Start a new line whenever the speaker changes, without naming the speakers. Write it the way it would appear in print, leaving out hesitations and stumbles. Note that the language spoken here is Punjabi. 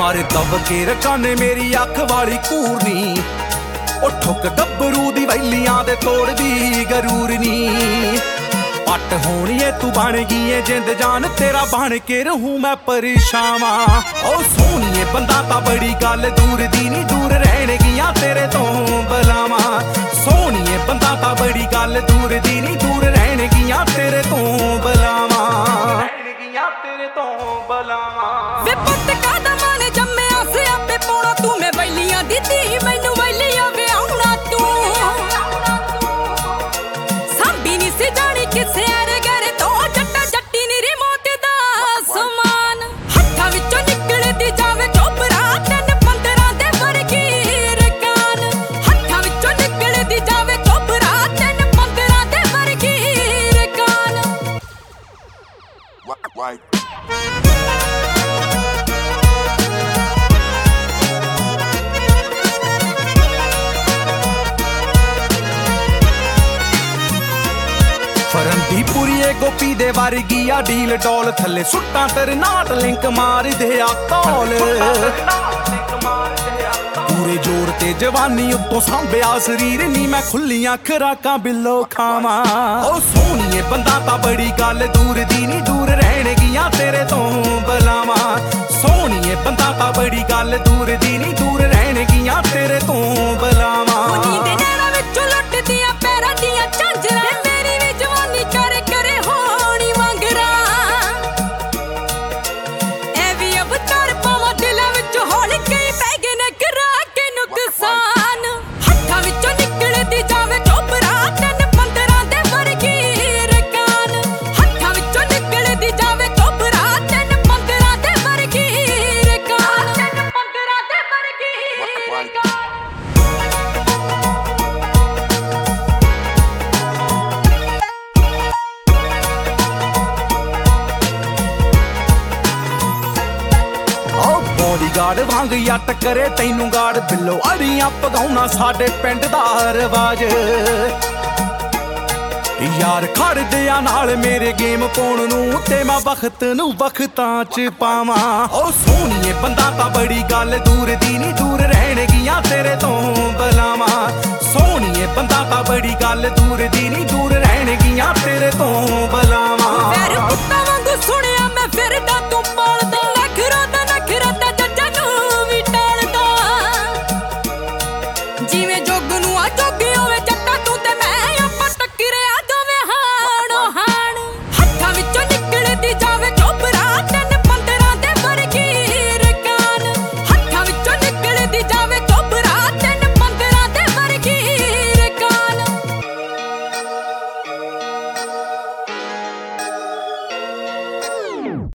ਮਾਰੇ ਦਬ ਕੇ ਰਕਾਨੇ ਮੇਰੀ ਅੱਖ ਵਾਲੀ ਘੂਰਨੀ ਉਹ ਠੁੱਕ ਗੱਭਰੂ ਦੀ ਵੈਲੀਆਂ ਦੇ ਤੋੜਦੀ ਗਰੂਰ ਨੀ ਪੱਟ ਹੋਣੀਏ ਤੂੰ ਬਣ ਗਈਏ ਜਿੰਦ ਜਾਨ ਤੇਰਾ ਬਣ ਕੇ ਰਹੂੰ ਮੈਂ ਪਰੇਸ਼ਾਵਾਂ ਉਹ ਸੋਹਣੀਏ ਬੰਦਾ ਤਾਂ ਬੜੀ ਗੱਲ ਦੂਰ ਦੀ ਨੀ ਦੂਰ ਰਹਿਣਗੀਆਂ ਤੇਰੇ ਤੋਂ ਬਲਾਵਾਂ ਸੋਹਣੀਏ ਬੰਦਾ ਤਾਂ ਬੜੀ ਗੱਲ ਦੂਰ ਦੀ ਨੀ ਦੂਰ ਰਹਿਣਗੀਆਂ ਤੇਰੇ ਤੋਂ ਬਲਾਵਾਂ ਰਹਿਣਗੀਆਂ ਤੇਰੇ ਤੋਂ ਬਲਾਵਾਂ
ਵੇ ਪੁੱਤ ਕਾਦਾ ਮਾਨੇ ਜੰਮਿਆ ਸਿਆਪੇ ਪਾਉਣਾ ਤੂੰ ਮੈਂ ਵੈਲੀਆਂ ਦੀ ਧੀ ਮੈਨੂੰ ਵੈਲੀਆਂ ਵਿਆਹੁਣਾ ਤੂੰ ਸਾਂਭੀ ਨੀ ਸੀ ਜਾਣੀ ਕਿਸੇ ਅਰੇ ਗਰੇ ਤੋਂ ਜੱਟਾ ਜੱਟੀ ਨੀ ਰਿਮੋਟ ਦਾ ਸਮਾਨ ਹੱਥਾਂ ਵਿੱਚੋਂ ਨਿਕਲਦੀ ਜਾਵੇ ਚੋਬਰਾ 3-15 ਦੇ ਵਰਗੀ ਰਕਾਨ ਹੱਥਾਂ ਵਿੱਚੋਂ ਨਿਕਲਦੀ ਜਾਵੇ ਚੋਬਰਾ 3-15 ਦੇ ਵਰਗੀ ਰਕਾਨ
ਫਰੰਦੀ ਪੁਰੀਏ ਗੋਪੀ ਦੇ ਵਰਗੀ ਆ ਡੀਲ ਡੋਲ ਥੱਲੇ ਸੁੱਟਾਂ ਤੇਰੇ ਨਾਟ ਲਿੰਕ ਮਾਰਦੇ ਆ ਤੌਲ ਪੂਰੇ ਜੋਰ ਤੇ ਜਵਾਨੀ ਉੱਤੋਂ ਸਾਂਭਿਆ ਸਰੀਰ ਨੀ ਮੈਂ ਖੁੱਲੀਆਂ ਖਰਾਕਾਂ ਬਿੱਲੋ ਖਾਵਾਂ ਉਹ ਸੋਹਣੀਏ ਬੰਦਾ ਤਾਂ ਬੜੀ ਗੱਲ ਦੂਰ ਦੀ ਨੀ ਦੂਰ ਰਹਿਣਗੀਆਂ ਤੇਰੇ ਤੋਂ ਬਲਾਵਾਂ ਸੋਹਣੀਏ ਬੰਦਾ ਤਾਂ ਬੜੀ ਗੱਲ ਦੂਰ ਦੀ ਨੀ ਦੂਰ ਰਹਿਣਗੀਆਂ ਤੇਰੇ ਤੋਂ ਬਲਾਵਾਂ
ਉਨੀ ਦੇ ਨੈਣਾਂ ਵਿੱਚੋਂ ਲੁੱਟਦੀਆਂ ਪੈਰਾਂ ਦੀਆਂ ਝਾਂਜਰਾਂ ਮੇਰੀ ਵੀ ਜਵਾਨੀ ਕਰੇ ਕਰੇ ਹੋਣੀ ਮੰਗਰਾ ਐ ਵੀ ਅਵਤਾਰ ਪਾਵਾਂ ਦਿਲਾਂ ਵਿੱਚ ਹੌਲੀ ਕਈ ਪੈ ਗਏ ਨੇ ਕਰਾ ਕੇ ਨੁਕਸਾਨ ਹੱਥਾਂ ਵਿੱਚੋਂ ਨਿਕਲਦੀ ਜਾਵੇ ਚੋਬਰਾ 3-15 ਦੇ ਵਰਗੀ ਰਕਾਨ ਹੱਥਾਂ ਵਿੱਚੋਂ ਨਿਕਲਦੀ ਜਾਵੇ ਚੋਬਰਾ 3-15 ਦੇ ਵਰਗੀ ਰਕਾਨ 3-15 ਦੇ ਵਰਗੀ ਰਕਾਨ
ਬੋਡੀਗਾਰਡ ਵਾਂਗ ਯੱਟ ਕਰੇ ਤੈਨੂੰ ਗਾਰਡ ਬਿੱਲੋ ਅੜੀਆਂ ਪਗਾਉਣਾ ਸਾਡੇ ਪਿੰਡ ਦਾ ਰਿਵਾਜ ਯਾਰ ਖੜਦੇ ਆ ਨਾਲ ਮੇਰੇ ਗੇਮ ਪਾਉਣ ਨੂੰ ਤੇ ਮੈਂ ਵਕਤ ਨੂੰ ਵਕਤਾਂ ਚ ਪਾਵਾਂ ਉਹ ਸੋਹਣੀਏ ਬੰਦਾ ਤਾਂ ਬੜੀ ਗੱਲ ਦੂਰ ਦੀ ਨੀ ਦੂਰ ਰਹਿਣਗੀਆਂ ਤੇਰੇ ਤੋਂ ਬਲਾਵਾਂ ਸੋਹਣੀਏ ਬੰਦਾ ਤਾਂ ਬੜੀ ਗੱਲ ਦੂਰ ਦੀ ਨੀ ਦੂਰ ਰਹਿਣਗੀਆਂ ਤੇਰੇ ਤੋਂ